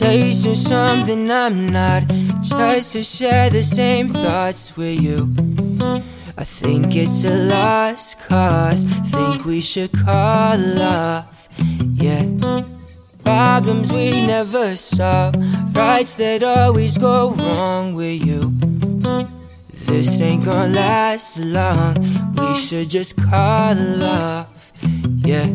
chasing something I'm not, just to share the same thoughts with you. I think it's a lost cause, think we should call off, yeah. Problems we never solve, fights that always go wrong with you. This ain't gonna last long, we should just call off, yeah.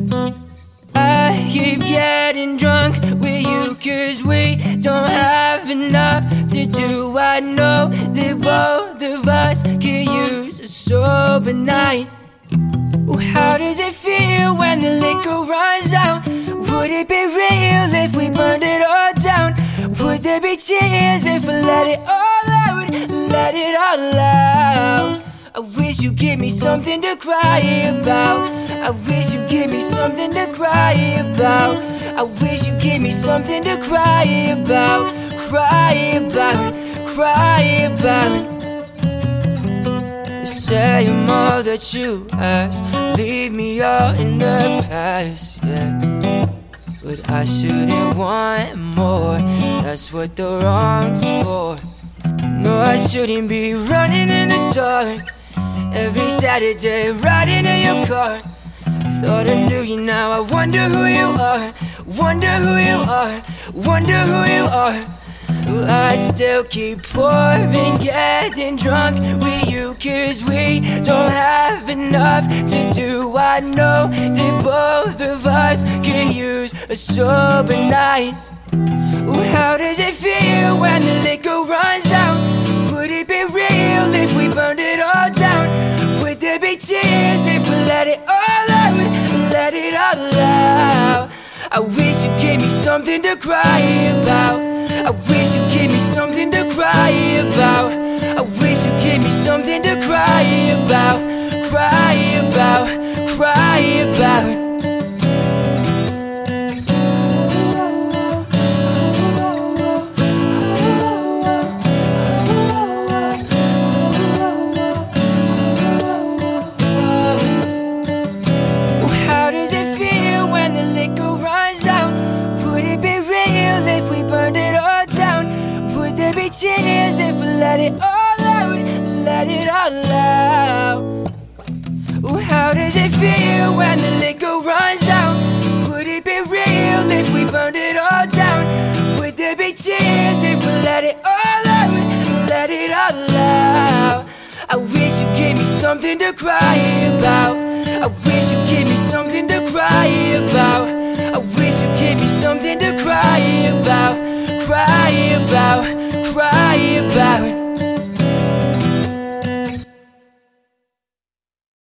I keep getting drunk with you, cause we don't have enough to do. I know that both of us could use a sober night. Well, how does it feel when the liquor runs out? Would it be real if we burned it all down? Would there be tears if we let it all out? Let it all out. I wish you'd give me something to cry about. I wish you'd give me something to cry about. I wish you'd give me something to cry about. Cry about, cry about. You say I'm all that you ask, leave me all in the past, yeah. But I shouldn't want more, that's what the wrong's for. No, I shouldn't be running in the dark every Saturday, riding in your car. Thought I knew you, now I wonder who you are. Wonder who you are, wonder who you are. Well, I still keep pouring, getting drunk with you, cause we don't have enough to do. I know that both of us can use a sober night. Well, how does it feel when the liquor runs out? Would it be real if we burned it all down? Would there be tears if we let it all out? Let it all out. I wish you'd give me something to cry about. I wish you'd give me something to cry about. I wish you'd give me something to cry about. Cry about, cry about. Tears if we let it all out, let it all out. Ooh, how does it feel when the liquor runs out? Would it be real if we burned it all down? Would there be tears if we let it all out, let it all out? I wish you'd give me something to cry about.